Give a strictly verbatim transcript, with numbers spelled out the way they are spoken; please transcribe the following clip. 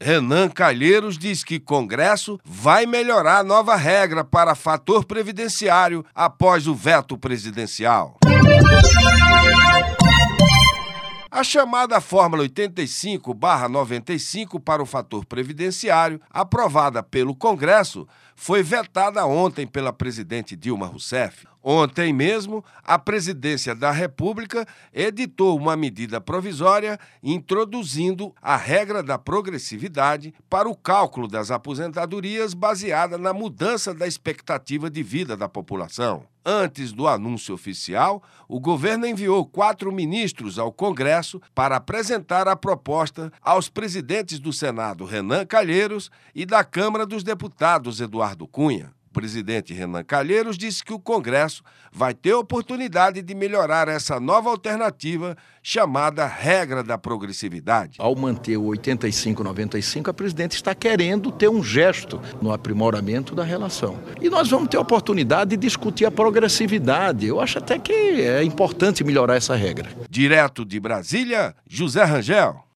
Renan Calheiros diz que Congresso vai melhorar a nova regra para fator previdenciário após o veto presidencial. A chamada Fórmula oitenta e cinco barra noventa e cinco para o fator previdenciário, aprovada pelo Congresso, foi vetada ontem pela presidente Dilma Rousseff. Ontem mesmo, a Presidência da República editou uma medida provisória introduzindo a regra da progressividade para o cálculo das aposentadorias baseada na mudança da expectativa de vida da população. Antes do anúncio oficial, o governo enviou quatro ministros ao Congresso para apresentar a proposta aos presidentes do Senado, Renan Calheiros, e da Câmara dos Deputados, Eduardo Cunha. O presidente Renan Calheiros disse que o Congresso vai ter oportunidade de melhorar essa nova alternativa chamada regra da progressividade. Ao manter o oitenta e cinco noventa e cinco, a presidente está querendo ter um gesto no aprimoramento da relação. E nós vamos ter a oportunidade de discutir a progressividade. Eu acho até que é importante melhorar essa regra. Direto de Brasília, José Rangel.